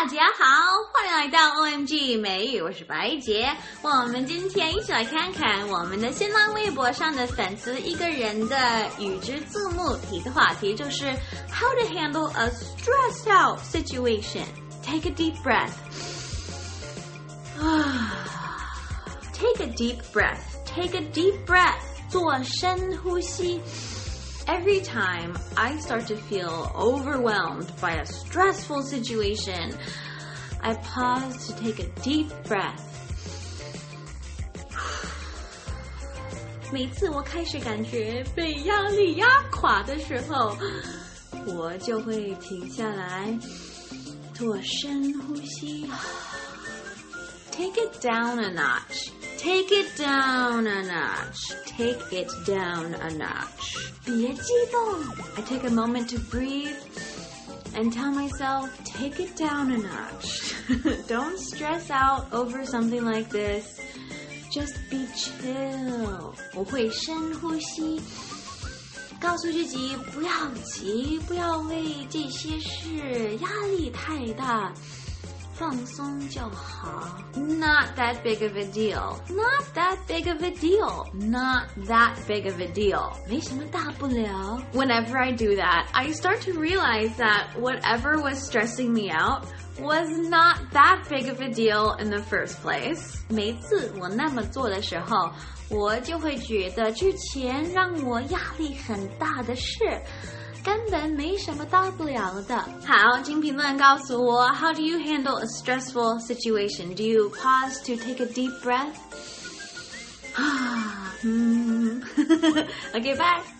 大家好，欢迎来到 OMG 美语，我是白洁。我们今天一起来看看我们的新浪微博上的粉丝一个人的语知字幕题的话题，就是 How to handle a stressed out situation. Take a deep breath. Take a deep breath. Take a deep breath. 做深呼吸。Every time I start to feel overwhelmed by a stressful situation, I pause to take a deep breath. 每次我开始感觉被压力压垮的时候，我就会停下来，做深呼吸。Take it down a notch. Take it down a notch. Take it down a notch. 别激动。I take a moment to breathe and tell myself, take it down a notch. Don't stress out over something like this. Just be chill. 我会深呼吸，告诉自己不要急，不要为这些事压力太大。放松就好。Not that big of a deal. Not that big of a deal. Not that big of a deal. 没什么大不了。Whenever I do that, I start to realize that whatever was stressing me out was not that big of a deal in the first place. 每次我那么做的时候，我就会觉得之前让我压力很大的事根本没什么大不了的。好，请评论告诉我 How do you handle a stressful situation? Do you pause to take a deep breath? Okay, bye.